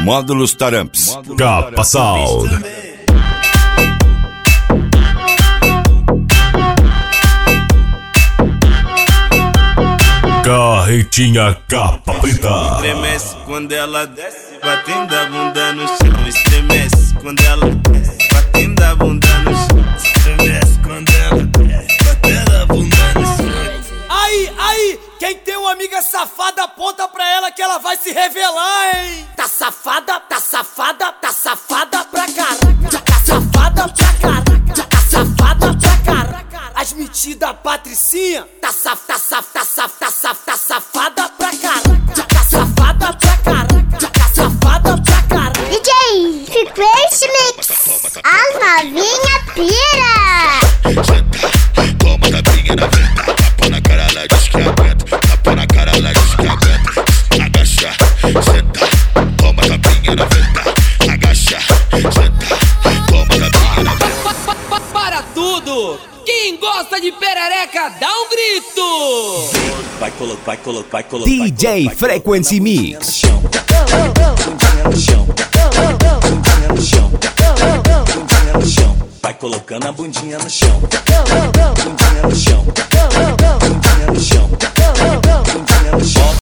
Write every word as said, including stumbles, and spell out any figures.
Módulos Taramps. Capa Sound. Carretinha Capa Preta. Estremece quando ela desce, batendo a bunda no chão. Estremece quando ela desce, batendo a bunda no chão. Estremece quando ela desce, batendo a bunda no chão. Aí, aí, quem tem uma amiga safada, aponta pra ela que ela vai se revelar, hein? Tá safada, tá safada, tá safada pra caralho. Tá safada pra caralho. Tá safada pra caralho. As metidas patricinha, tá saf, tá saf, tá saf, tá saf, tá safada pra caralho. Tá safada pra caralho. Tá safada pra caralho. D J Frequency Mix, as novinha pira. Toma tapinha na venta, tapa na cara, ela diz que aguenta. Tapa na cara, ela diz que aguenta. Agacha, senta, toma tapinha na venta. Agacha, senta, toma tapinha na venta. Para tudo! Quem gosta de perereca, dá um grito! Vai colocar, vai colocar, vai colocar. D J Frequency Mix. Bundinha no chão, bundinha no chão, bundinha no chão. Vai colocando a bundinha no chão, bundinha no chão, bundinha no chão, bundinha no chão.